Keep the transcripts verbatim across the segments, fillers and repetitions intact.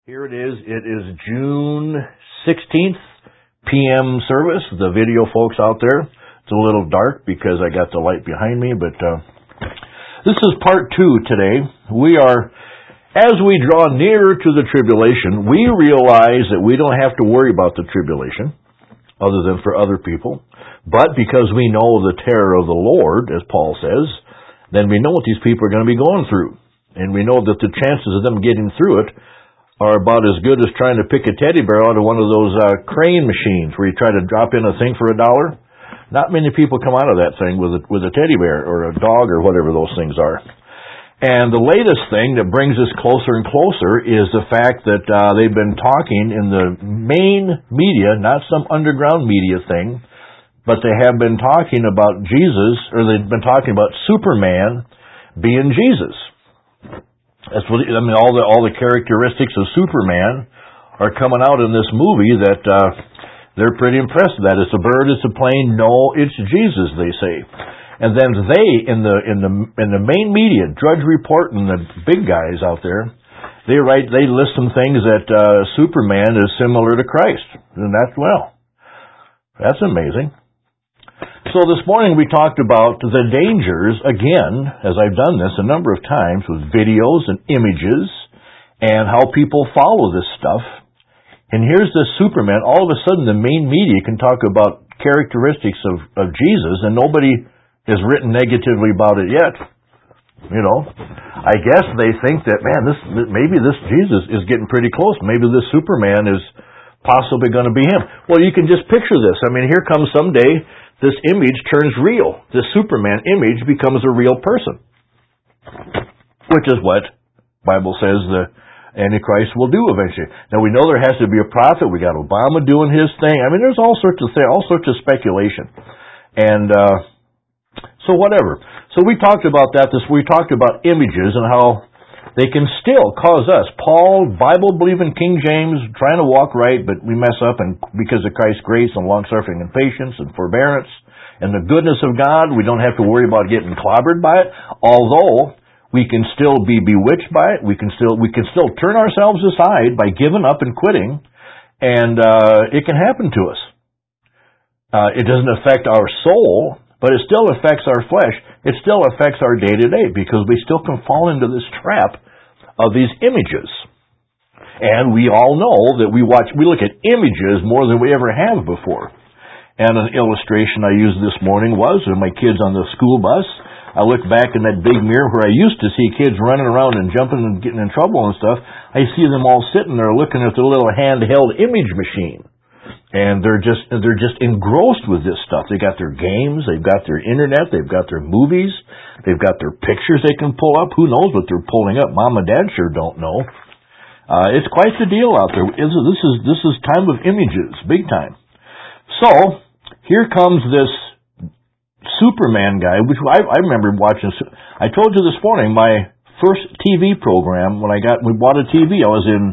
Here it is. It is June sixteenth, P M service. The video folks out there, it's a little dark because I got the light behind me, but uh, this is part two today. We are, as we draw nearer to the tribulation, we realize that we don't have to worry about the tribulation, other than for other people. But because we know the terror of the Lord, as Paul says, then we know what these people are going to be going through. And we know that the chances of them getting through it are about as good as trying to pick a teddy bear out of one of those uh, crane machines where you try to drop in a thing for a dollar. Not many people come out of that thing with a, with a teddy bear or a dog or whatever those things are. And the latest thing that brings us closer and closer is the fact that uh, they've been talking in the main media, not some underground media thing, but they have been talking about Jesus, or they've been talking about Superman being Jesus. That's what, I mean, all the all the characteristics of Superman are coming out in this movie that uh, they're pretty impressed with that. It's a bird, it's a plane. No, it's Jesus, they say. And then they, in the in the in the main media, Drudge Report and the big guys out there, they write they list some things that uh, Superman is similar to Christ, and that's well, that's amazing. So this morning we talked about the dangers, again, as I've done this a number of times with videos and images and how people follow this stuff. And here's this Superman. All of a sudden the main media can talk about characteristics of, of Jesus and nobody has written negatively about it yet. You know, I guess they think that, man, this maybe this Jesus is getting pretty close. Maybe this Superman is possibly going to be him. Well, you can just picture this. I mean, here comes someday this image turns real. This Superman image becomes a real person. Which is what the Bible says the Antichrist will do eventually. Now we know there has to be a prophet. We got Obama doing his thing. I mean, there's all sorts of things, all sorts of speculation. And uh, so whatever. So we talked about that. This we talked about images and how they can still cause us, Paul, Bible-believing King James, trying to walk right, but we mess up, and because of Christ's grace and long-suffering and patience and forbearance and the goodness of God, we don't have to worry about getting clobbered by it, although we can still be bewitched by it. We can still we can still turn ourselves aside by giving up and quitting, and uh, it can happen to us. Uh, it doesn't affect our soul, but it still affects our flesh. It still affects our day-to-day because we still can fall into this trap of these images. And we all know that we watch, we look at images more than we ever have before. And an illustration I used this morning was when my kids on the school bus, I look back in that big mirror where I used to see kids running around and jumping and getting in trouble and stuff. I see them all sitting there looking at the little handheld image machine. And they're just they're just engrossed with this stuff. They got their games, they've got their internet, they've got their movies, they've got their pictures they can pull up. Who knows what they're pulling up? Mom and Dad sure don't know. Uh, it's quite the deal out there. This is this is time of images, big time. So here comes this Superman guy, which I, I remember watching. I told you this morning my first T V program when I got we bought a T V. I was in.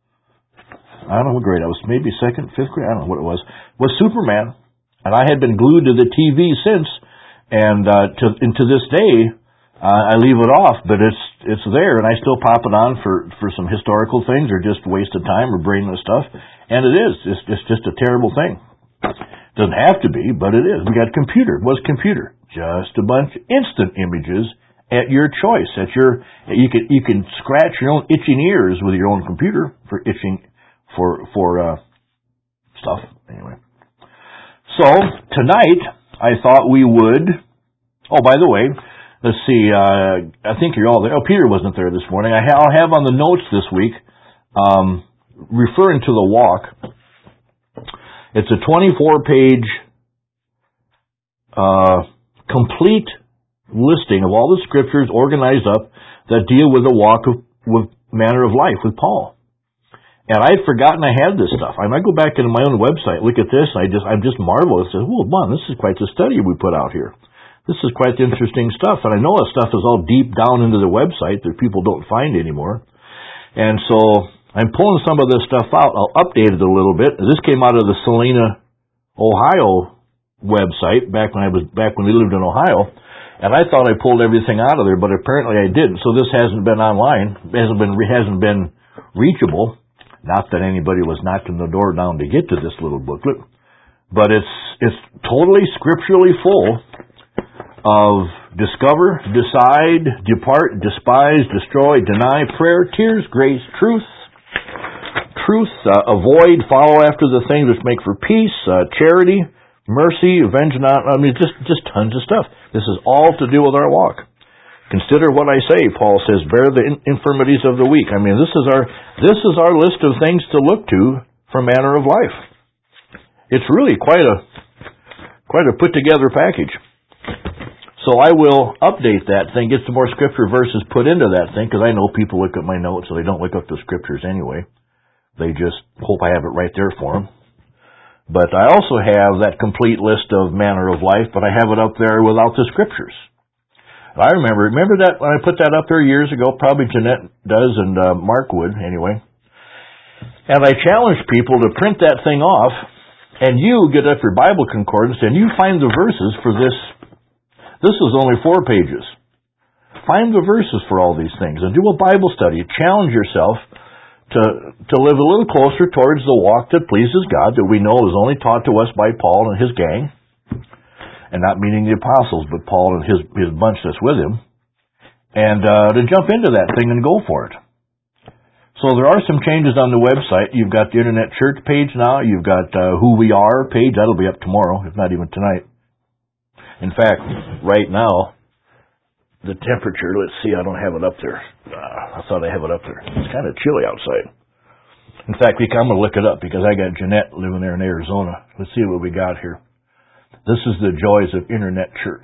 I don't know what grade I was, maybe second, fifth grade, I don't know what it was, was Superman. And I had been glued to the T V since, and uh, to, and to this day, uh, I leave it off, but it's it's there, and I still pop it on for, for some historical things, or just waste of time, or brainless stuff. And it is, it's, it's just a terrible thing. Doesn't have to be, but it is. We got computer. What's computer? Just a bunch of instant images at your choice. At your, you can you can scratch your own itching ears with your own computer for itching. for for uh, stuff. Anyway. So, tonight, I thought we would... Oh, by the way, let's see, uh, I think you're all there. Oh, Peter wasn't there this morning. I ha- I'll have on the notes this week, um, referring to the walk, it's a twenty-four page uh, complete listing of all the scriptures organized up that deal with the walk of with manner of life with Paul. And I had forgotten I had this stuff. I might go back into my own website, look at this, and I just, I'm just marvelous. I said, oh, man, this is quite the study we put out here. This is quite interesting stuff. And I know that stuff is all deep down into the website that people don't find anymore. And so I'm pulling some of this stuff out. I'll update it a little bit. This came out of the Salina, Ohio website back when I was, back when we lived in Ohio. And I thought I pulled everything out of there, but apparently I didn't. So this hasn't been online, hasn't been, hasn't been reachable. Not that anybody was knocking the door down to get to this little booklet, but it's it's totally scripturally full of discover, decide, depart, despise, destroy, deny, prayer, tears, grace, truth, truth, uh, avoid, follow after the things which make for peace, uh, charity, mercy, avenge not. I mean, just just tons of stuff. This is all to do with our walk. Consider what I say, Paul says, bear the infirmities of the weak. I mean, this is our this is our list of things to look to for manner of life. It's really quite a quite a put together package. So I will update that thing, get some more scripture verses put into that thing, because I know people look at my notes, so they don't look up the scriptures anyway. They just hope I have it right there for them. But I also have that complete list of manner of life, but I have it up there without the scriptures. I remember, remember that when I put that up there years ago, probably Jeanette does and uh, Mark would anyway. And I challenged people to print that thing off, and you get up your Bible concordance and you find the verses for this. This is only four pages. Find the verses for all these things and do a Bible study. Challenge yourself to to live a little closer towards the walk that pleases God, that we know is only taught to us by Paul and his gang. And not meaning the apostles, but Paul and his his bunch that's with him. And uh, to jump into that thing and go for it. So there are some changes on the website. You've got the Internet Church page now. You've got uh, Who We Are page. That'll be up tomorrow, if not even tonight. In fact, right now, the temperature, let's see, I don't have it up there. Uh, I thought I have it up there. It's kind of chilly outside. In fact, I'm going to look it up because I got Jeanette living there in Arizona. Let's see what we got here. This is the joys of Internet Church.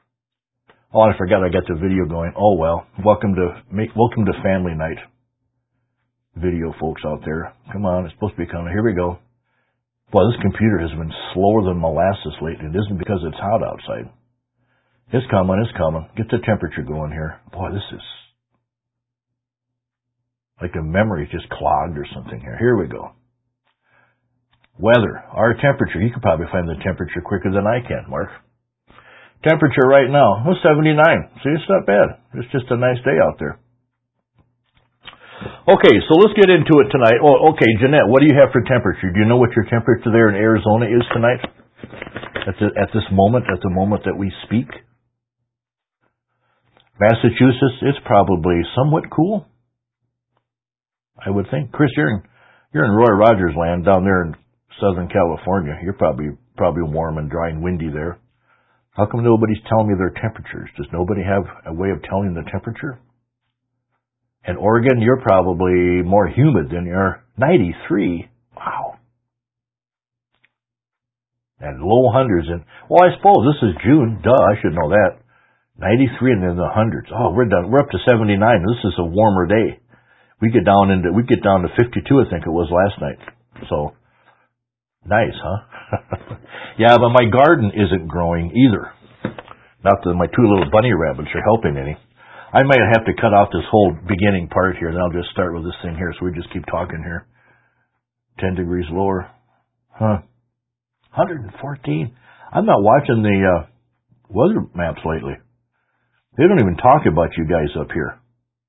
Oh, I forgot I got the video going. Oh, well. Welcome to welcome to Family Night. Video folks out there. Come on, it's supposed to be coming. Here we go. Boy, this computer has been slower than molasses lately. It isn't because it's hot outside. It's coming, it's coming. Get the temperature going here. Boy, this is like a memory just clogged or something here. Here we go. Weather, our temperature. You could probably find the temperature quicker than I can, Mark. Temperature right now, oh, seventy-nine. See, it's not bad. It's just a nice day out there. Okay, so let's get into it tonight. Oh, okay, Jeanette, what do you have for temperature? Do you know what your temperature there in Arizona is tonight? At, the, at this moment, at the moment that we speak? Massachusetts, it's probably somewhat cool, I would think. Chris, you're in, you're in Roy Rogers land down there in Southern California. You're probably probably warm and dry and windy there. How come nobody's telling me their temperatures? Does nobody have a way of telling the temperature? In Oregon, you're probably more humid than you're ninety-three. Wow. And low hundreds. And well, I suppose this is June. Duh, I should know that. ninety-three and then the hundreds. Oh, we're done. We're up to seventy-nine. This is a warmer day. We get down into we get down to fifty-two. I think it was last night. So. Nice, huh? Yeah, but my garden isn't growing either. Not that my two little bunny rabbits are helping any. I might have to cut off this whole beginning part here, and I'll just start with this thing here, so we just keep talking here. Ten degrees lower. Huh. one hundred fourteen. I'm not watching the uh, weather maps lately. They don't even talk about you guys up here.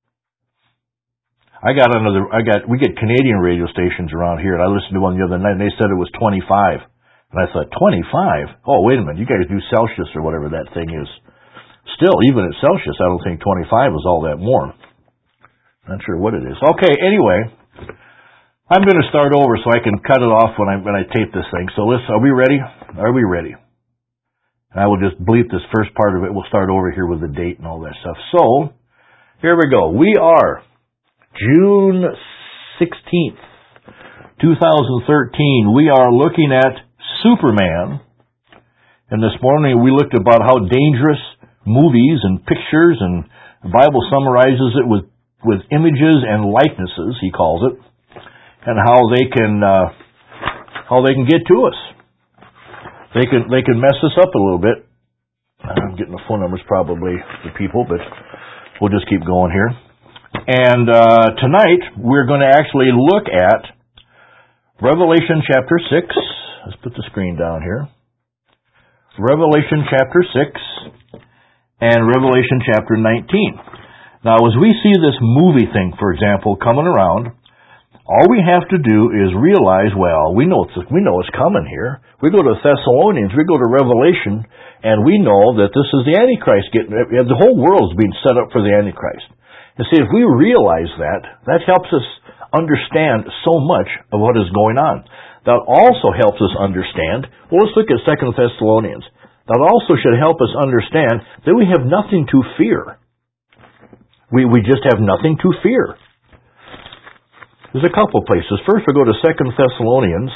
I got another, I got, we get Canadian radio stations around here, and I listened to one the other night, and they said it was twenty-five. And I thought, twenty-five? Oh, wait a minute, you guys do Celsius or whatever that thing is. Still, even at Celsius, I don't think twenty-five is all that warm. Not sure what it is. Okay, anyway, I'm going to start over so I can cut it off when I, when I tape this thing. So let's, are we ready? Are we ready? And I will just bleep this first part of it. We'll start over here with the date and all that stuff. So, here we go. We are June sixteenth, two thousand thirteen. We are looking at Superman. And this morning we looked about how dangerous movies and pictures, and the Bible summarizes it with, with images and likenesses, he calls it, and how they can uh, how they can get to us. They can they can mess us up a little bit. I'm getting the phone numbers probably the people, but we'll just keep going here. And uh, tonight, we're going to actually look at Revelation chapter six. Let's put the screen down here. Revelation chapter six and Revelation chapter nineteen. Now, as we see this movie thing, for example, coming around, All we have to do is realize, well, we know it's, we know it's coming here. We go to Thessalonians, we go to Revelation, and we know that this is the Antichrist. Getting, the whole world is being set up for the Antichrist. And see, if we realize that, that helps us understand so much of what is going on. That also helps us understand, well, let's look at Second Thessalonians. That also should help us understand that we have nothing to fear. We, we just have nothing to fear. There's a couple places. First, we go to Second Thessalonians.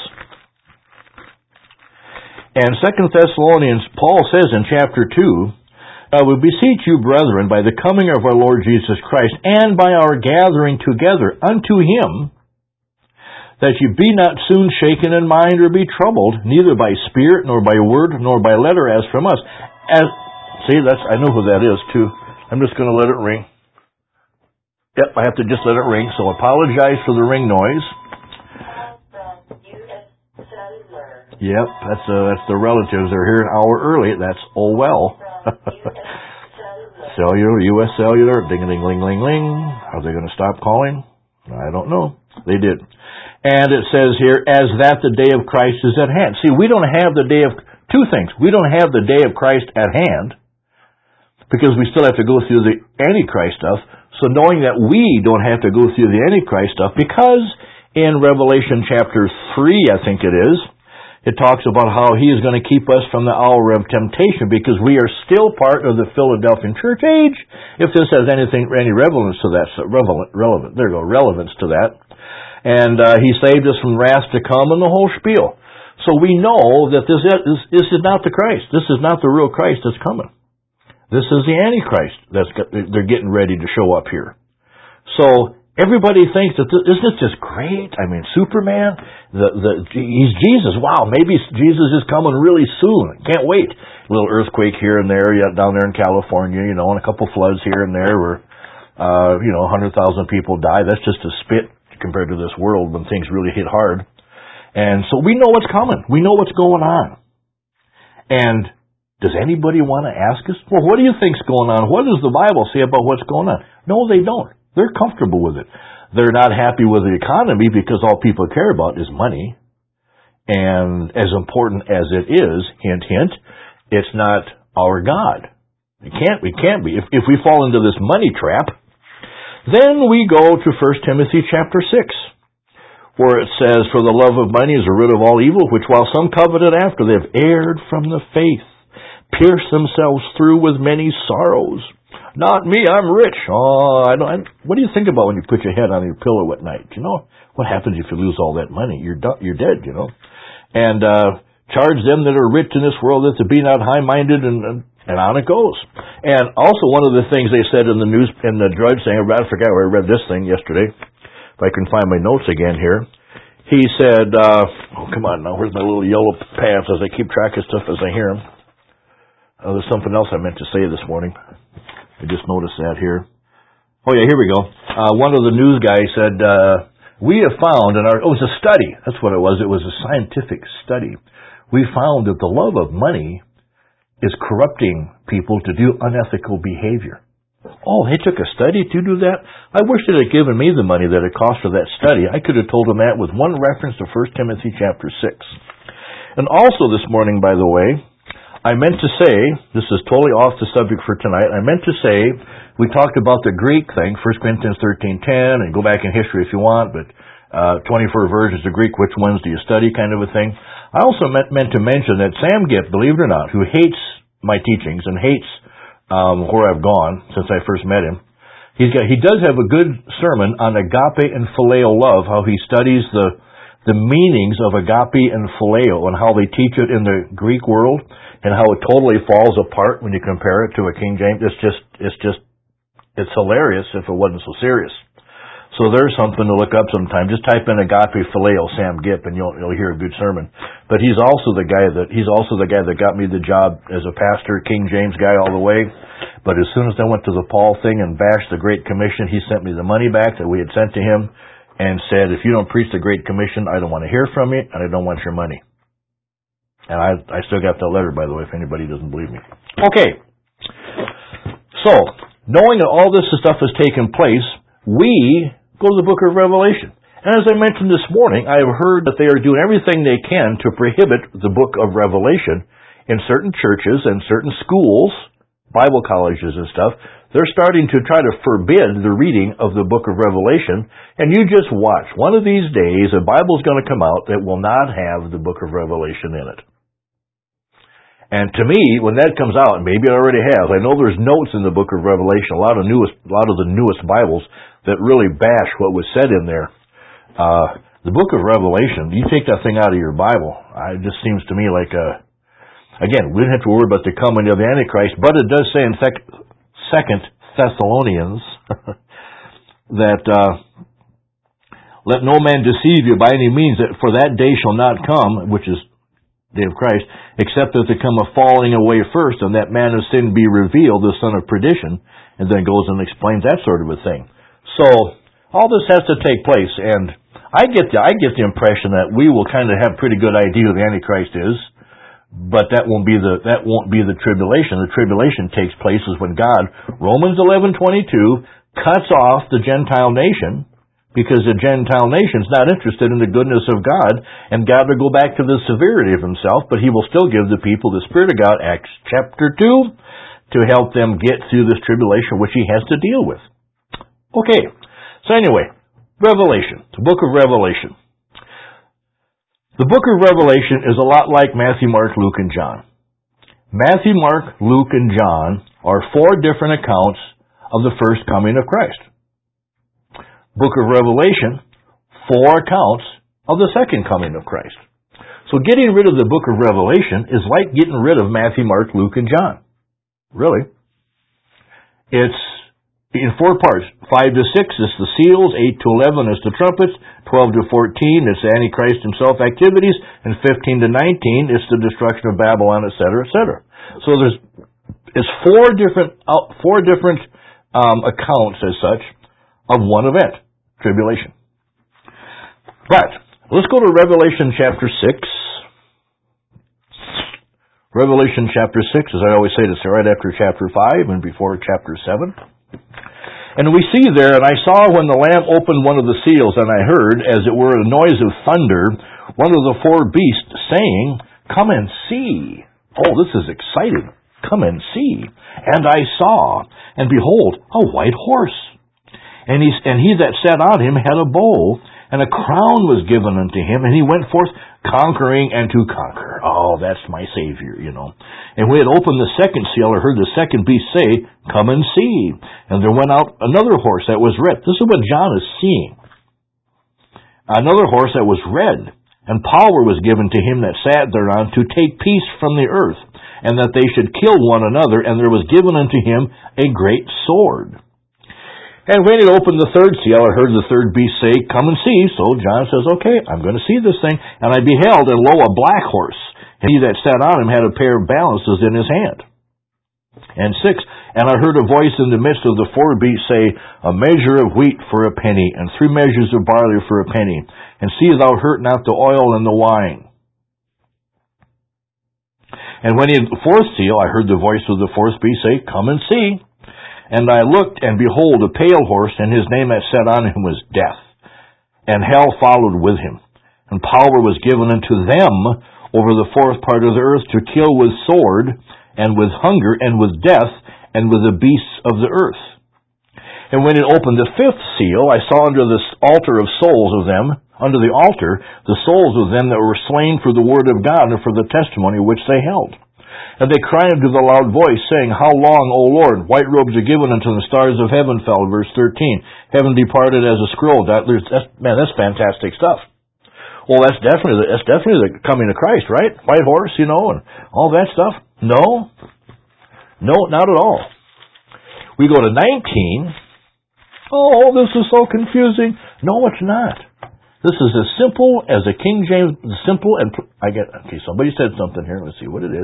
And Second Thessalonians, Paul says in chapter two, I would beseech you, brethren, by the coming of our Lord Jesus Christ, and by our gathering together unto him, that you be not soon shaken in mind or be troubled, neither by spirit, nor by word, nor by letter, as from us. As See, that's I know who that is, too. I'm just going to let it ring. Yep, I have to just let it ring, so apologize for the ring noise. Yep, that's uh, that's the relatives. They're here an hour early. That's oh well. Cellular, U S Cellular, ding-a-ding-ling-ling-ling. Are they going to stop calling? I don't know. They did. And it says here, as that the day of Christ is at hand. See, we don't have the day of, two things. We don't have the day of Christ at hand, because we still have to go through the Antichrist stuff. So knowing that we don't have to go through the Antichrist stuff, because in Revelation chapter three, I think it is, it talks about how he is going to keep us from the hour of temptation, because we are still part of the Philadelphian church age, if this has anything, any relevance to that, so relevant, relevant, there you go, relevance to that. And uh, he saved us from wrath to come and the whole spiel. So we know that this is, this is not the Christ. This is not the real Christ that's coming. This is the Antichrist that's got, they're getting ready to show up here. So everybody thinks that this, isn't it just great? I mean, Superman, the the he's Jesus. Wow, maybe Jesus is coming really soon. Can't wait. A little earthquake here and there, yeah, down there in California, you know, and a couple floods here and there where, uh, you know, one hundred thousand people die. That's just a spit compared to this world when things really hit hard. And so we know what's coming. We know what's going on. And does anybody want to ask us, well, what do you think's going on? What does the Bible say about what's going on? No, they don't. They're comfortable with it. They're not happy with the economy because all people care about is money. And as important as it is, hint, hint, it's not our God. It can't, it can't be. If, if we fall into this money trap, then we go to First Timothy chapter six, where it says, for the love of money is the root of all evil, which while some coveted after, they have erred from the faith, pierced themselves through with many sorrows. Not me, I'm rich. Oh, I don't. I, what do you think about when you put your head on your pillow at night? You know what happens if you lose all that money? You're do, you're dead. You know, and uh, charge them that are rich in this world that to be not high-minded, and, and and on it goes. And also, one of the things they said in the news in the Drudge thing, I forgot where I read this thing yesterday. If I can find my notes again here. He said, uh, "Oh, come on now, where's my little yellow pads?" As I keep track of stuff as I hear them. Uh, there's something else I meant to say this morning. I just noticed that here. Oh yeah, here we go. Uh, one of the news guys said, uh, we have found in our, oh, it was a study. That's what it was. It was a scientific study. We found that the love of money is corrupting people to do unethical behavior. Oh, they took a study to do that? I wish they had given me the money that it cost for that study. I could have told them that with one reference to First Timothy chapter six. And also this morning, by the way, I meant to say, this is totally off the subject for tonight, I meant to say, we talked about the Greek thing, First Corinthians thirteen ten, and go back in history if you want, but uh, twenty-four versions of Greek, which ones do you study kind of a thing. I also meant, meant to mention that Sam Gipp, believe it or not, who hates my teachings and hates um, where I've gone since I first met him, he's got, he does have a good sermon on agape and phileo love, how he studies the the meanings of agape and phileo and how they teach it in the Greek world, and how it totally falls apart when you compare it to a King James. It's just, it's just, it's hilarious if it wasn't so serious. So there's something to look up sometime. Just type in agape phileo Sam Gipp and you'll, you'll hear a good sermon. But he's also the guy that, he's also the guy that got me the job as a pastor, King James guy all the way. But as soon as I went to the Paul thing and bashed the Great Commission, he sent me the money back that we had sent to him and said, if you don't preach the Great Commission, I don't want to hear from you and I don't want your money. And I, I still got that letter, by the way, if anybody doesn't believe me. Okay. So, knowing that all this stuff has taken place, we go to the book of Revelation. And as I mentioned this morning, I have heard that they are doing everything they can to prohibit the book of Revelation in certain churches and certain schools, Bible colleges and stuff. They're starting to try to forbid the reading of the book of Revelation. And you just watch. One of these days, a Bible's going to come out that will not have the book of Revelation in it. And to me, when that comes out, and maybe it already has, I know there's notes in the book of Revelation, a lot of newest, a lot of the newest Bibles that really bash what was said in there. Uh, the book of Revelation, you take that thing out of your Bible, it just seems to me like, a, again, we don't have to worry about the coming of the Antichrist, but it does say in Second Thessalonians that, uh, let no man deceive you by any means, that for that day shall not come, which is day of Christ, except that there come a falling away first, and that man of sin be revealed, the son of perdition, and then goes and explains that sort of a thing. So, all this has to take place, and I get the, I get the impression that we will kind of have a pretty good idea who the Antichrist is, but that won't be the, that won't be the tribulation. The tribulation takes place is when God, Romans eleven twenty-two, cuts off the Gentile nation, because the Gentile nation's not interested in the goodness of God, and God will go back to the severity of himself, but he will still give the people the Spirit of God, Acts chapter two, to help them get through this tribulation which he has to deal with. Okay, so anyway, Revelation, the book of Revelation. The book of Revelation is a lot like Matthew, Mark, Luke, and John. Matthew, Mark, Luke, and John are four different accounts of the first coming of Christ. Book of Revelation, four accounts of the second coming of Christ. So getting rid of the book of Revelation is like getting rid of Matthew, Mark, Luke, and John. Really. It's in four parts. Five to six is the seals, eight to eleven is the trumpets, twelve to fourteen is the Antichrist himself activities, and fifteen to nineteen is the destruction of Babylon, et cetera, et cetera. So there's it's four different uh, four different um, accounts as such of one event, tribulation. But let's go to Revelation chapter six. Revelation chapter six, as I always say, it's right after chapter five and before chapter seven. And we see there, and I saw when the Lamb opened one of the seals, and I heard, as it were, a noise of thunder, one of the four beasts saying, "Come and see." Oh, this is exciting. Come and see. And I saw, and behold, a white horse. And he, and he that sat on him had a bow, and a crown was given unto him, and he went forth conquering and to conquer. Oh, that's my Savior, you know. And when it opened the second seal, I heard the second beast say, "Come and see." And there went out another horse that was red. This is what John is seeing. Another horse that was red, and power was given to him that sat thereon to take peace from the earth, and that they should kill one another, and there was given unto him a great sword. And when it opened the third seal, I heard the third beast say, "Come and see." So John says, okay, I'm going to see this thing. And I beheld, and lo, a black horse. And he that sat on him had a pair of balances in his hand. And six, and I heard a voice in the midst of the four beasts say, "A measure of wheat for a penny, and three measures of barley for a penny. And see thou hurt not the oil and the wine." And when he had the fourth seal, I heard the voice of the fourth beast say, "Come and see." And I looked, and behold, a pale horse, and his name that sat on him was Death. And hell followed with him. And power was given unto them over the fourth part of the earth to kill with sword, and with hunger, and with death, and with the beasts of the earth. And when it opened the fifth seal, I saw under the altar of souls of them, under the altar, the souls of them that were slain for the word of God and for the testimony which they held. And they cried unto the loud voice, saying, "How long, O Lord? White robes are given unto the stars of heaven fell." Verse thirteen. Heaven departed as a scroll. That, that's, man, that's fantastic stuff. Well, that's definitely, that's definitely the coming of Christ, right? White horse, you know, and all that stuff. No. No, not at all. We go to nineteen. Oh, this is so confusing. No, it's not. This is as simple as a King James, simple and, I get, okay, somebody said something here. Let's see what it is.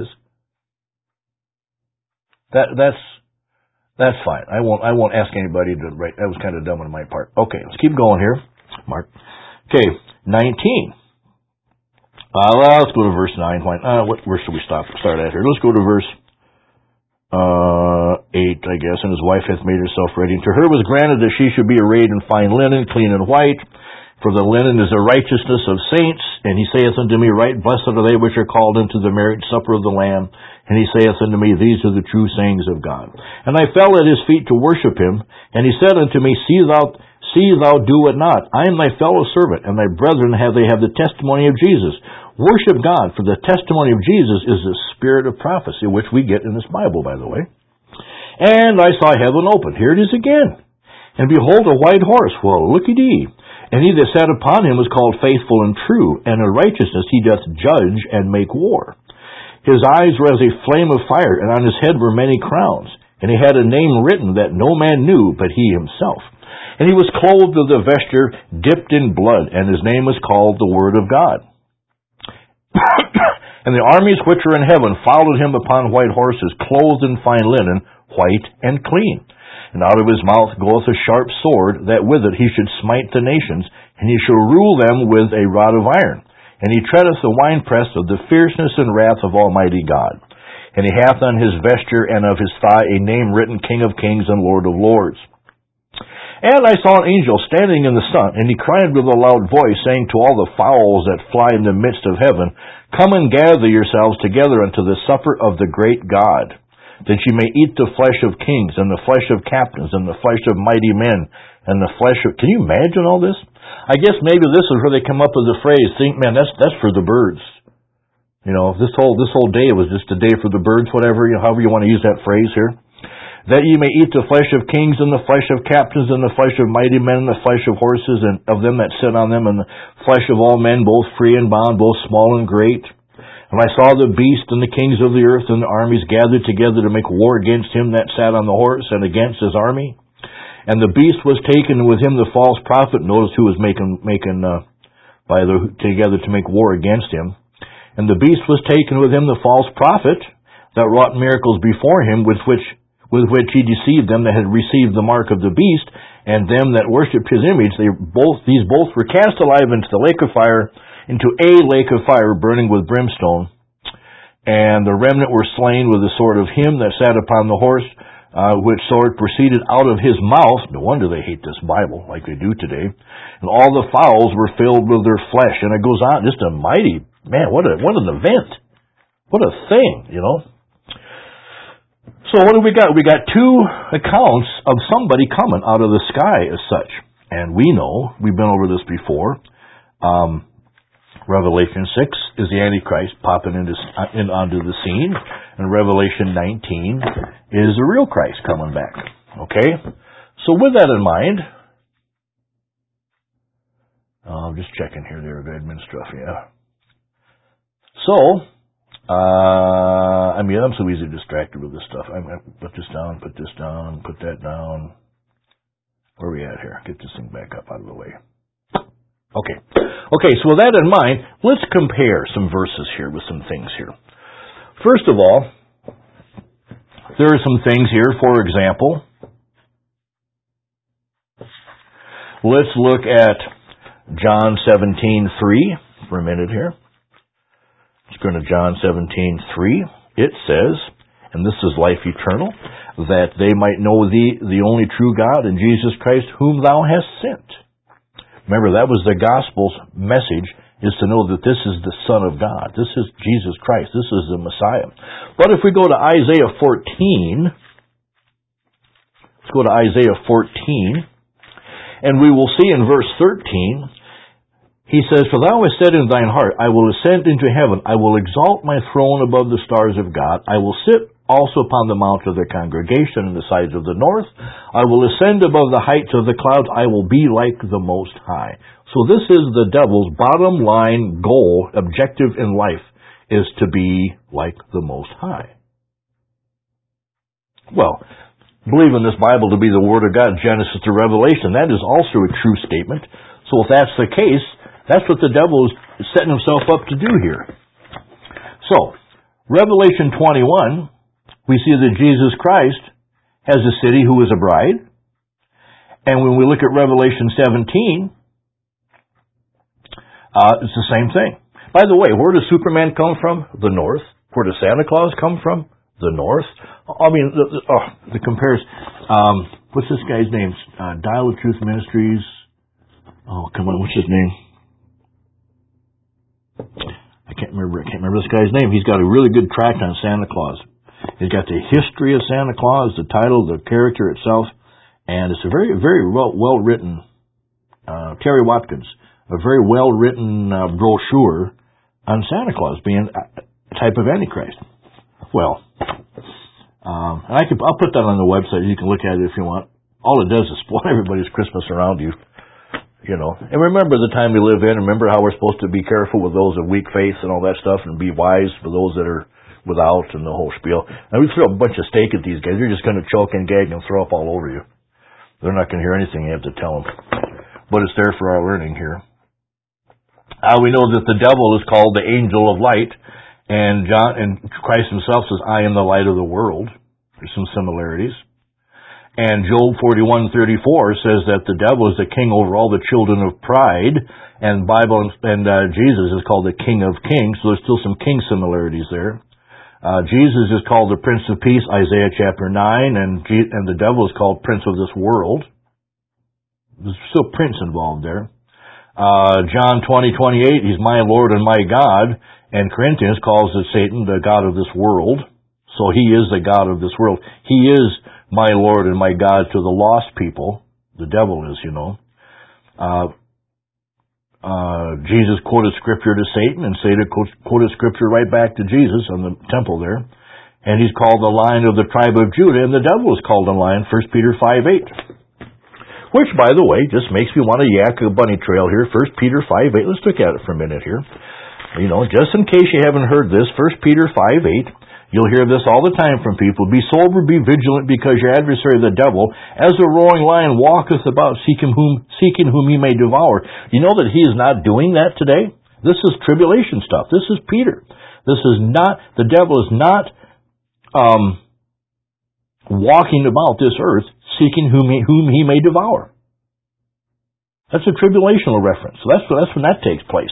That, that's, that's fine. I won't, I won't ask anybody to write. That was kind of dumb on my part. Okay, let's keep going here. Mark. Okay, nineteen. Uh, well, let's go to verse nine. Uh, what verse should we stop, start at here? Let's go to verse, uh, eight, I guess. "And his wife hath made herself ready. And to her was granted that she should be arrayed in fine linen, clean and white. For the linen is the righteousness of saints. And he saith unto me, Right blessed are they which are called into the marriage supper of the Lamb. And he saith unto me, These are the true sayings of God. And I fell at his feet to worship him. And he said unto me, See thou, see thou do it not. I am thy fellow servant, and thy brethren have they have the testimony of Jesus. Worship God, for the testimony of Jesus is the spirit of prophecy, which we get in this Bible, by the way. And I saw heaven open. Here it is again. And behold, a white horse. Well, looky-dee. And he that sat upon him was called Faithful and True, and in righteousness he doth judge and make war. His eyes were as a flame of fire, and on his head were many crowns. And he had a name written that no man knew but he himself. And he was clothed with a vesture dipped in blood, and his name was called the Word of God. And the armies which were in heaven followed him upon white horses, clothed in fine linen, white and clean. And out of his mouth goeth a sharp sword, that with it he should smite the nations, and he shall rule them with a rod of iron. And he treadeth the winepress of the fierceness and wrath of Almighty God. And he hath on his vesture and of his thigh a name written, King of Kings and Lord of Lords. And I saw an angel standing in the sun, and he cried with a loud voice, saying to all the fowls that fly in the midst of heaven, Come and gather yourselves together unto the supper of the great God, that ye may eat the flesh of kings, and the flesh of captains, and the flesh of mighty men, and the flesh of... Can you imagine all this? I guess maybe this is where they come up with the phrase, think, man, that's that's for the birds. You know, this whole this whole day was just a day for the birds, whatever, you know, however you want to use that phrase here. That ye may eat the flesh of kings, and the flesh of captains, and the flesh of mighty men, and the flesh of horses, and of them that sit on them, and the flesh of all men, both free and bond, both small and great. And I saw the beast and the kings of the earth and the armies gathered together to make war against him that sat on the horse and against his army. And the beast was taken, with him the false prophet. Notice who was making making uh, by the together to make war against him. And the beast was taken, with him the false prophet that wrought miracles before him, with which with which he deceived them that had received the mark of the beast, and them that worshipped his image. They both these both were cast alive into the lake of fire, into a lake of fire burning with brimstone. And the remnant were slain with the sword of him that sat upon the horse, uh, which sword proceeded out of his mouth. No wonder they hate this Bible like they do today. And all the fowls were filled with their flesh. And it goes on, just a mighty, man, what a what an event. What a thing, you know. So what do we got? We got two accounts of somebody coming out of the sky as such. And we know, we've been over this before, um, Revelation six is the Antichrist popping into, in, onto the scene, and Revelation nineteen is the real Christ coming back. Okay? So with that in mind, uh, I'm just checking here, there, the admin stuff, yeah. So, uh, I mean, I'm so easily distracted with this stuff. I'm going to put this down, put this down, put that down. Where are we at here? Get this thing back up out of the way. Okay. Okay, so with that in mind, let's compare some verses here with some things here. First of all, there are some things here, for example, let's look at John seventeen three for a minute here. Let's go to John seventeen three. It says, and this is life eternal, that they might know thee, the only true God, and Jesus Christ, whom thou hast sent. Remember, that was the gospel's message, is to know that this is the Son of God. This is Jesus Christ. This is the Messiah. But if we go to Isaiah fourteen, let's go to Isaiah fourteen, and we will see in verse thirteen, he says, For thou hast said in thine heart, I will ascend into heaven, I will exalt my throne above the stars of God, I will sit also upon the mount of the congregation in the sides of the north, I will ascend above the heights of the clouds, I will be like the Most High. So this is the devil's bottom line goal, objective in life, is to be like the Most High. Well, believe in this Bible to be the Word of God, Genesis to Revelation, that is also a true statement. So if that's the case, that's what the devil is setting himself up to do here. So, Revelation twenty-one, we see that Jesus Christ has a city who is a bride. And when we look at Revelation seventeen, uh, it's the same thing. By the way, where does Superman come from? The north. Where does Santa Claus come from? The north. I mean, the, the, oh, the compares, um, what's this guy's name? Uh, Dial of Truth Ministries. Oh, come on, what's his name? I can't remember. I can't remember this guy's name. He's got a really good tract on Santa Claus. He's got the history of Santa Claus, the title, the character itself, and it's a very, very well, well written. Uh, Terry Watkins, a very well written uh, brochure on Santa Claus being a type of Antichrist. Well, um, and I can, I'll put that on the website. You can look at it if you want. All it does is spoil everybody's Christmas around you. You know, and remember the time we live in. Remember how we're supposed to be careful with those of weak faith and all that stuff, and be wise for those that are without, and the whole spiel. And we throw a bunch of steak at these guys. They're just going to choke and gag and throw up all over you. They're not going to hear anything you have to tell them. But it's there for our learning here. Uh, we know that the devil is called the angel of light, and John and Christ himself says, "I am the light of the world." There's some similarities. And Job forty-one thirty-four says that the devil is the king over all the children of pride, and Bible and uh, Jesus is called the King of Kings, so there's still some king similarities there. Uh, Jesus is called the Prince of Peace, Isaiah chapter nine, and G- and the devil is called Prince of this world. There's still Prince involved there. Uh, John twenty twenty-eight, he's my Lord and my God, and Corinthians calls it Satan, the God of this world. So he is the God of this world. He is my Lord and my God to the lost people. The devil is, you know. Uh, uh, Jesus quoted scripture to Satan, and Satan quoted scripture right back to Jesus on the temple there. And he's called the Lion of the tribe of Judah, and the devil is called a lion, First Peter five eight. Which, by the way, just makes me want to yak a bunny trail here. First Peter five eight. Let's look at it for a minute here. You know, just in case you haven't heard this, First Peter five eight. You'll hear this all the time from people. Be sober, be vigilant, because your adversary, the devil, as a roaring lion, walketh about, seeking whom, seeking whom he may devour. You know that he is not doing that today? This is tribulation stuff. This is Peter. This is not, the devil is not um, walking about this earth, seeking whom he, whom he may devour. That's a tribulational reference. So that's, that's when that takes place.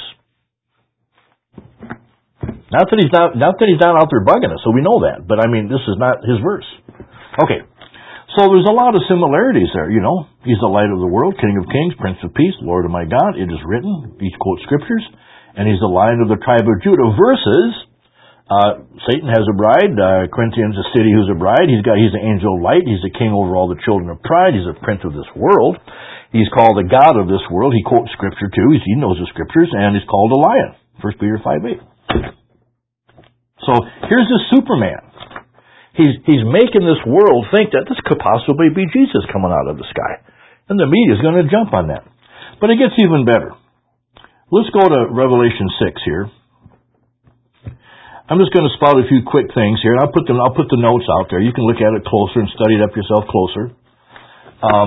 Not that he's not, not that he's not out there bugging us, so we know that. But I mean, this is not his verse. Okay. So there's a lot of similarities there, you know. He's the light of the world, King of Kings, Prince of Peace, Lord of my God. It is written. He quotes scriptures. And he's the Lion of the tribe of Judah. Versus, uh, Satan has a bride. Uh, Corinthians, a city who's a bride. He's got, he's the angel of light. He's the king over all the children of pride. He's a prince of this world. He's called the God of this world. He quotes scripture too. He's, he knows the scriptures. And he's called a lion. First Peter five eight. So here's this Superman. He's he's making this world think that this could possibly be Jesus coming out of the sky. And the media's going to jump on that. But it gets even better. Let's go to Revelation six here. I'm just going to spout a few quick things here, and I'll put them I'll put the notes out there. You can look at it closer and study it up yourself closer. Um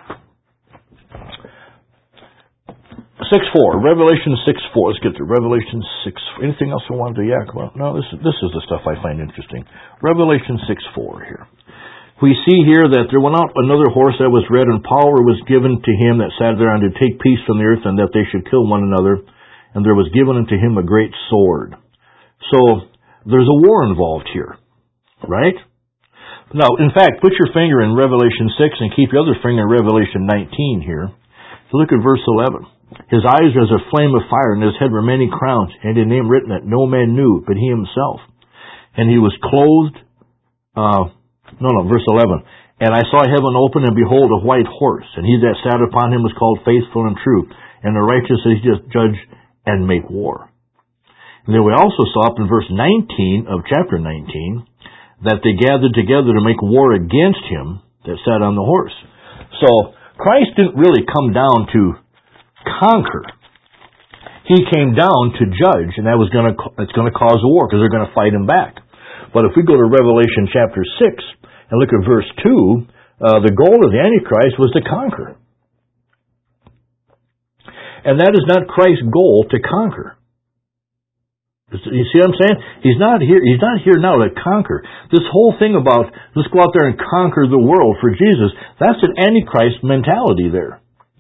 six four, Revelation six four. Let's get to Revelation six. Anything else I wanted to yak about? No, this is, this is the stuff I find interesting. Revelation six four here. We see here that there went out another horse that was red, and power was given to him that sat thereon to take peace from the earth, and that they should kill one another. And there was given unto him a great sword. So there's a war involved here, right? Now, in fact, put your finger in Revelation six and keep your other finger in Revelation nineteen here. So look at verse eleven. His eyes were as a flame of fire, and his head were many crowns, and a name written that no man knew but he himself. And he was clothed, uh, no, no, verse eleven. And I saw heaven open, and behold, a white horse, and he that sat upon him was called Faithful and True, and the righteous is just judge and make war. And then we also saw up in verse nineteen of chapter nineteen, that they gathered together to make war against him that sat on the horse. So Christ didn't really come down to conquer. He came down to judge, and that was going to it's going to cause a war because they're going to fight him back. But if we go to Revelation chapter six and look at verse two, uh, the goal of the Antichrist was to conquer. And that is not Christ's goal to conquer. You see what I'm saying? He's not here. He's not here now to conquer. This whole thing about let's go out there and conquer the world for Jesus, that's an Antichrist mentality there.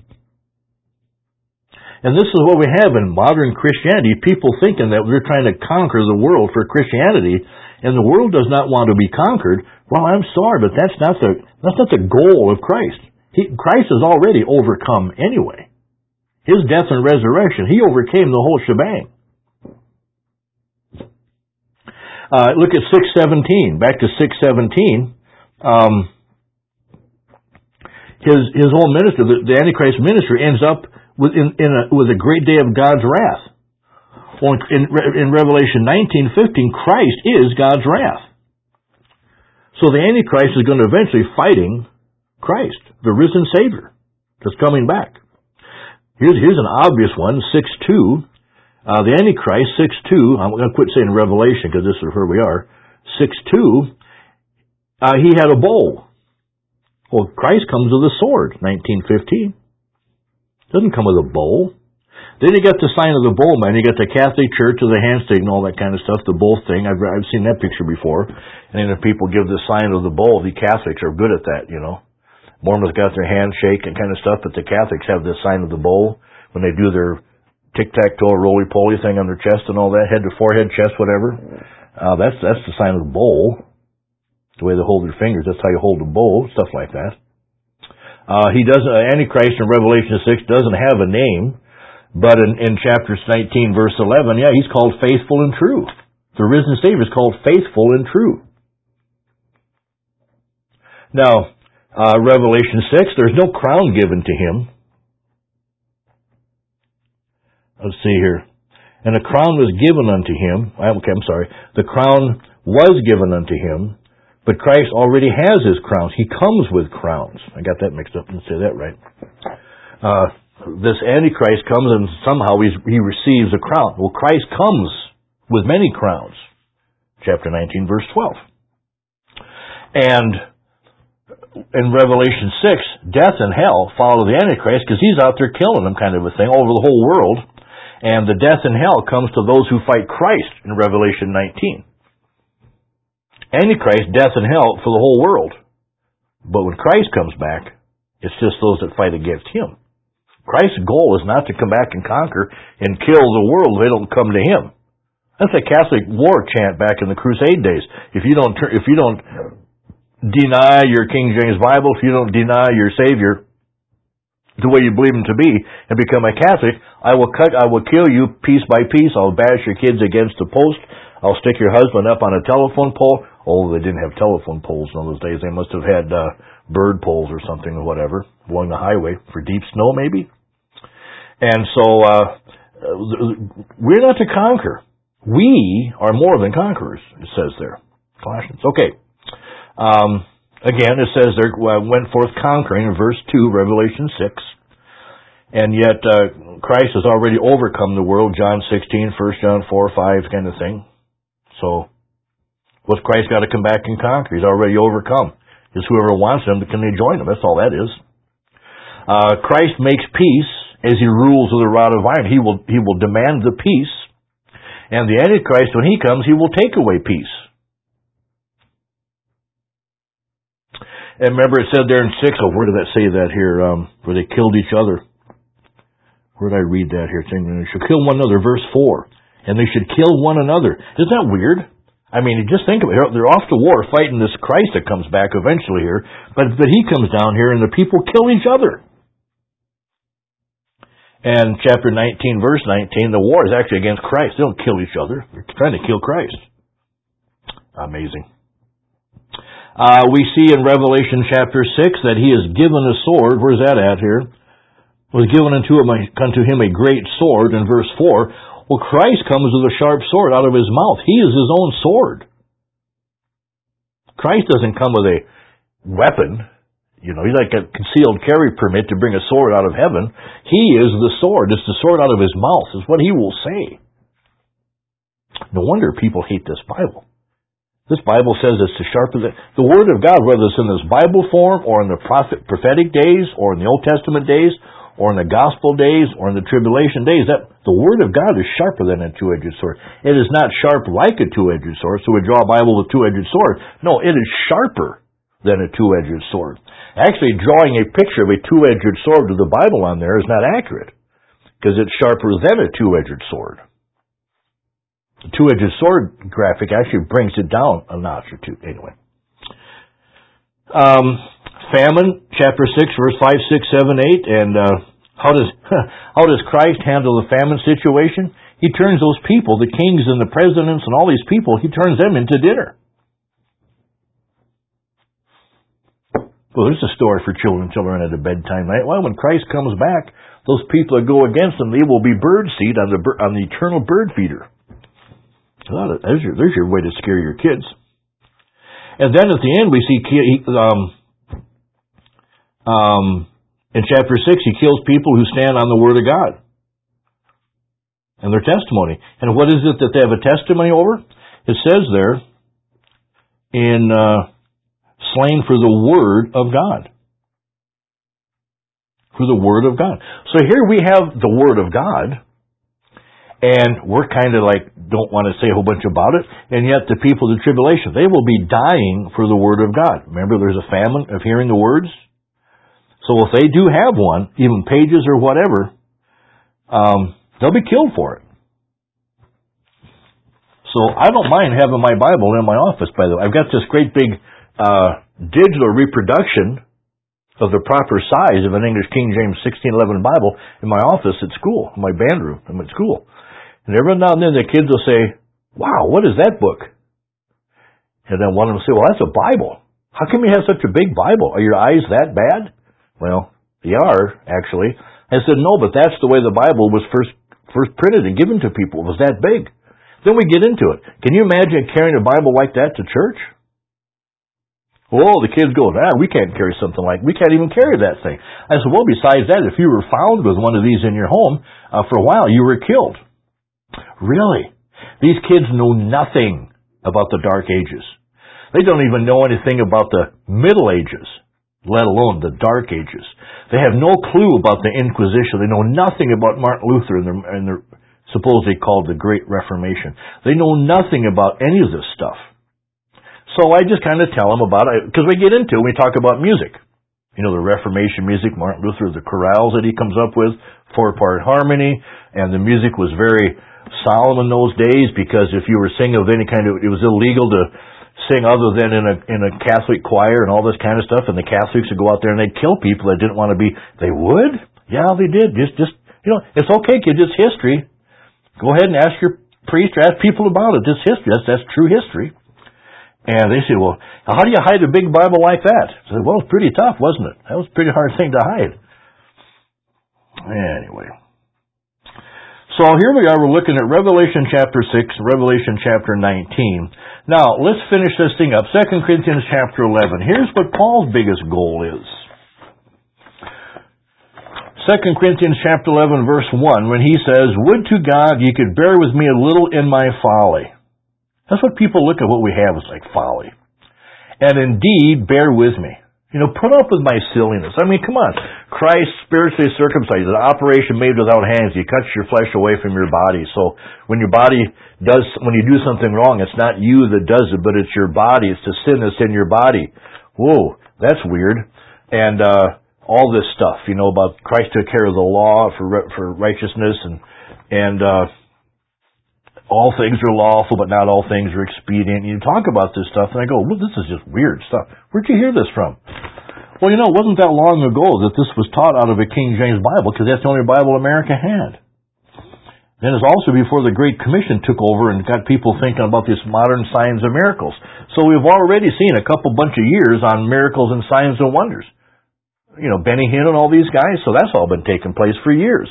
And this is what we have in modern Christianity, people thinking that we're trying to conquer the world for Christianity, and the world does not want to be conquered. Well, I'm sorry, but that's not the that's not the goal of Christ. He, Christ has already overcome anyway. His death and resurrection, He overcame the whole shebang. Uh, look at six seventeen. Back to six seventeen. Um, his his whole ministry, the, the Antichrist ministry, ends up with in, in a, with a great day of God's wrath. Well, in, in Revelation nineteen fifteen, Christ is God's wrath. So the Antichrist is going to eventually fighting Christ, the risen Savior, that's coming back. Here's here's an obvious one. six two. Uh, the Antichrist, six two, I'm going to quit saying Revelation because this is where we are. six two, uh, he had a bowl. Well, Christ comes with a sword, nineteen fifteen. Doesn't come with a bowl. Then you got the sign of the bowl, man. You got the Catholic Church with the handshake and all that kind of stuff, the bowl thing. I've, I've seen that picture before. And then if people give the sign of the bowl, the Catholics are good at that, you know. Mormons got their handshake and kind of stuff, but the Catholics have the sign of the bowl when they do their tic-tac-toe, roly-poly thing on their chest and all that, head to forehead, chest, whatever. Uh, that's that's the sign of the bowl. The way they hold their fingers, that's how you hold the bowl, stuff like that. Uh, he doesn't, uh, Antichrist in Revelation six doesn't have a name, but in, in chapter nineteen, verse eleven, yeah, he's called faithful and true. The risen Savior is called faithful and true. Now, uh, Revelation six, there's no crown given to him. Let's see here. And a crown was given unto him. Okay, I'm sorry. The crown was given unto him, but Christ already has his crowns. He comes with crowns. I got that mixed up. Didn't say that right. Uh, this Antichrist comes and somehow he's, he receives a crown. Well, Christ comes with many crowns. Chapter nineteen, verse twelve. And in Revelation six, death and hell follow the Antichrist because he's out there killing them, kind of a thing, over the whole world. And the death and hell comes to those who fight Christ in Revelation nineteen. Antichrist, death and hell for the whole world. But when Christ comes back, it's just those that fight against him. Christ's goal is not to come back and conquer and kill the world if they don't come to him. That's a Catholic war chant back in the Crusade days. If you don't, if you don't deny your King James Bible, if you don't deny your Savior the way you believe him to be, and become a Catholic, I will cut, I will kill you piece by piece. I'll bash your kids against the post. I'll stick your husband up on a telephone pole. Oh, they didn't have telephone poles in those days. They must have had uh, bird poles or something or whatever along the highway for deep snow, maybe. And so uh, we're not to conquer. We are more than conquerors. It says there, Colossians. Okay. Um, Again, it says there, uh, went forth conquering in verse two, Revelation six. And yet, uh, Christ has already overcome the world, John sixteen, First John four, five, kind of thing. So, what's Christ got to come back and conquer? He's already overcome. Just whoever wants him, can they join him? That's all that is. Uh, Christ makes peace as he rules with a rod of iron. He will, he will demand the peace. And the Antichrist, when he comes, he will take away peace. And remember it said there in six, oh, where did that say that here, um, where they killed each other? Where did I read that here? Saying they should kill one another, verse four. And they should kill one another. Isn't that weird? I mean, just think of it. They're off to war fighting this Christ that comes back eventually here. But, but he comes down here and the people kill each other. And chapter nineteen, verse nineteen, the war is actually against Christ. They don't kill each other. They're trying to kill Christ. Amazing. Uh, we see in Revelation chapter six that he is given a sword. Where's that at here? Was given unto him, unto him a great sword in verse four. Well, Christ comes with a sharp sword out of his mouth. He is his own sword. Christ doesn't come with a weapon. You know, he's like a concealed carry permit to bring a sword out of heaven. He is the sword. It's the sword out of his mouth. It's what he will say. No wonder people hate this Bible. This Bible says it's to sharpen the, the Word of God, whether it's in this Bible form or in the prophet, prophetic days or in the Old Testament days or in the Gospel days or in the Tribulation days, that the Word of God is sharper than a two-edged sword. It is not sharp like a two-edged sword, so we draw a Bible with a two-edged sword. No, it is sharper than a two-edged sword. Actually, drawing a picture of a two-edged sword with the Bible on there is not accurate, because it's sharper than a two-edged sword. The two-edged sword graphic actually brings it down a notch or two. Anyway. Um, famine, chapter six, verse five, six, seven, eight, and uh, How does, how does Christ handle the famine situation? He turns those people, the kings and the presidents and all these people, he turns them into dinner. Well, there's a story for children to learn at a bedtime night. Well, when Christ comes back, those people that go against him, they will be bird seed on the on the eternal bird feeder. There's your, there's your way to scare your kids. And then at the end, we see um, um, in chapter six, he kills people who stand on the word of God and their testimony. And what is it that they have a testimony over? It says there in uh, slain for the word of God. For the word of God. So here we have the word of God, and we're kind of like, don't want to say a whole bunch about it, and yet the people of the tribulation, they will be dying for the word of God. Remember, there's a famine of hearing the words? So if they do have one, even pages or whatever, um, they'll be killed for it. So I don't mind having my Bible in my office, by the way. I've got this great big uh, digital reproduction of the proper size of an English King James sixteen eleven Bible in my office at school, in my band room, I'm at school. And every now and then the kids will say, wow, what is that book? And then one of them will say, well, that's a Bible. How come you have such a big Bible? Are your eyes that bad? Well, they are, actually. I said, no, but that's the way the Bible was first first printed and given to people. It was that big. Then we get into it. Can you imagine carrying a Bible like that to church? Oh, the kids go, ah, we can't carry something like, we can't even carry that thing. I said, well, besides that, if you were found with one of these in your home, uh, for a while, you were killed. Really? These kids know nothing about the Dark Ages. They don't even know anything about the Middle Ages, let alone the Dark Ages. They have no clue about the Inquisition. They know nothing about Martin Luther and their, and their supposedly called the Great Reformation. They know nothing about any of this stuff. So I just kind of tell them about it, because we get into it, we talk about music. You know, the Reformation music, Martin Luther, the chorales that he comes up with, four-part harmony, and the music was very solemn in those days, because if you were singing of any kind of, it was illegal to sing other than in a in a Catholic choir and all this kind of stuff, and the Catholics would go out there and they'd kill people that didn't want to be, they would? Yeah, they did. Just, just you know, it's okay, kids, it's history. Go ahead and ask your priest or ask people about it. It's history. That's, that's true history. And they say, well, how do you hide a big Bible like that? I said, well, it's pretty tough, wasn't it? That was a pretty hard thing to hide. Anyway. So here we are, we're looking at Revelation chapter six, Revelation chapter nineteen. Now, let's finish this thing up. Second Corinthians chapter eleven. Here's what Paul's biggest goal is. Second Corinthians chapter eleven, verse one, when he says, would to God ye could bear with me a little in my folly. That's what people look at what we have as like folly. And indeed, bear with me. You know, put up with my silliness. I mean, come on. Christ spiritually circumcised, an operation made without hands. He cuts your flesh away from your body. So when your body does, when you do something wrong, it's not you that does it, but it's your body. It's the sin that's in your body. Whoa, that's weird. And uh all this stuff, you know, about Christ took care of the law for for righteousness, and and uh all things are lawful, but not all things are expedient. You talk about this stuff, and I go, well, this is just weird stuff. Where'd you hear this from? Well, you know, it wasn't that long ago that this was taught out of a King James Bible, because that's the only Bible America had. Then it's also before the Great Commission took over and got people thinking about these modern signs and miracles. So we've already seen a couple bunch of years on miracles and signs and wonders. You know, Benny Hinn and all these guys, so that's all been taking place for years.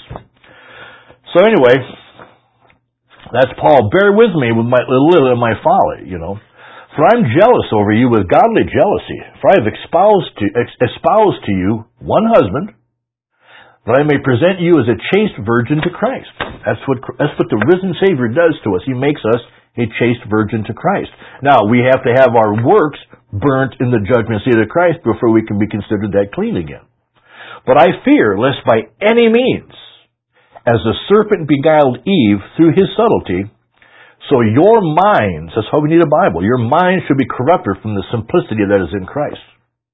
So anyway, that's Paul. Bear with me with my little of my folly, you know. For I'm jealous over you with godly jealousy. For I have espoused to, espoused to you one husband, that I may present you as a chaste virgin to Christ. That's what that's what the risen Savior does to us. He makes us a chaste virgin to Christ. Now, we have to have our works burnt in the judgment seat of Christ before we can be considered that clean again. But I fear lest by any means, as the serpent beguiled Eve through his subtlety, so your minds, that's how we need a Bible, your minds should be corrupted from the simplicity that is in Christ.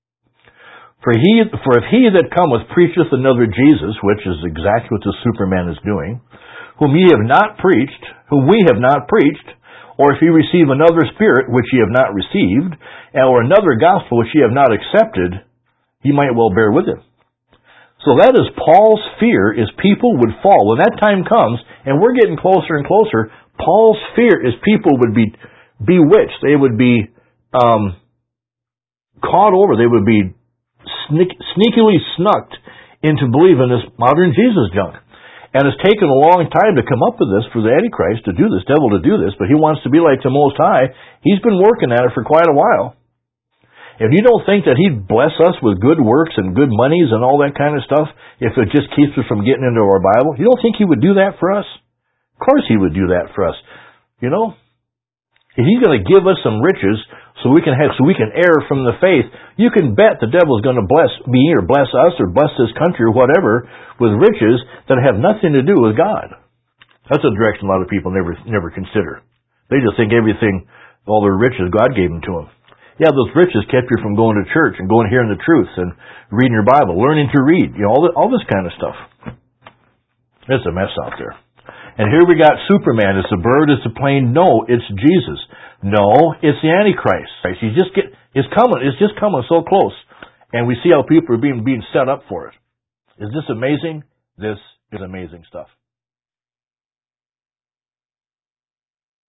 For he, for if he that cometh preacheth another Jesus, which is exactly what the Superman is doing, whom ye have not preached, whom we have not preached, or if ye receive another spirit which ye have not received, or another gospel which ye have not accepted, ye might well bear with him. So that is Paul's fear, is people would fall. When that time comes, and we're getting closer and closer, Paul's fear is people would be bewitched. They would be um, caught over. They would be sneak, sneakily snucked into believing this modern Jesus junk. And it's taken a long time to come up with this for the Antichrist to do this, devil to do this, but he wants to be like the Most High. He's been working at it for quite a while. If you don't think that he'd bless us with good works and good monies and all that kind of stuff, if it just keeps us from getting into our Bible, you don't think he would do that for us? Of course he would do that for us. You know, if he's going to give us some riches so we can have, so we can err from the faith, you can bet the devil's going to bless me or bless us or bless this country or whatever with riches that have nothing to do with God. That's a direction a lot of people never never consider. They just think everything, all their riches, God gave them to them. Yeah, those riches kept you from going to church and going hearing the truth and reading your Bible, learning to read, you know, all, the, all this kind of stuff. It's a mess out there. And here we got Superman. It's a bird, it's a plane. No, it's Jesus. No, it's the Antichrist. He's just get, it's coming. It's just coming so close. And we see how people are being, being set up for it. Is this amazing? This is amazing stuff.